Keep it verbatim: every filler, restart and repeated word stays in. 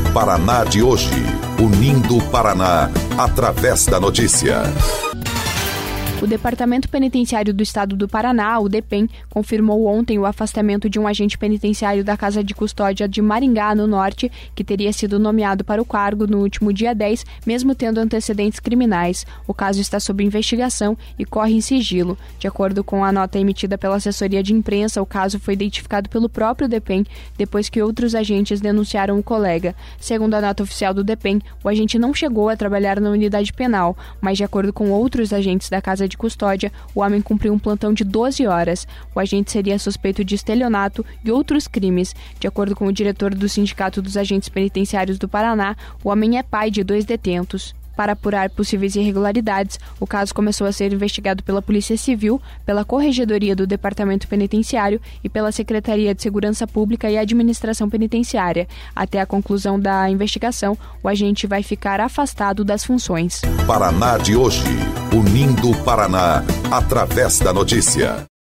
Paraná de hoje, unindo o Paraná através da notícia. O Departamento Penitenciário do Estado do Paraná, o DEPEN, confirmou ontem o afastamento de um agente penitenciário da Casa de Custódia de Maringá, no Norte, que teria sido nomeado para o cargo no último dia dez, mesmo tendo antecedentes criminais. O caso está sob investigação e corre em sigilo. De acordo com a nota emitida pela assessoria de imprensa, o caso foi identificado pelo próprio DEPEN, depois que outros agentes denunciaram o colega. Segundo a nota oficial do DEPEN, o agente não chegou a trabalhar na unidade penal, mas de acordo com outros agentes da Casa de Custódia, o homem cumpriu um plantão de doze horas. O agente seria suspeito de estelionato e outros crimes. De acordo com o diretor do Sindicato dos Agentes Penitenciários do Paraná, o homem é pai de dois detentos. Para apurar possíveis irregularidades, o caso começou a ser investigado pela Polícia Civil, pela Corregedoria do Departamento Penitenciário e pela Secretaria de Segurança Pública e Administração Penitenciária. Até a conclusão da investigação, o agente vai ficar afastado das funções. Paraná de hoje, unindo o Paraná através da notícia.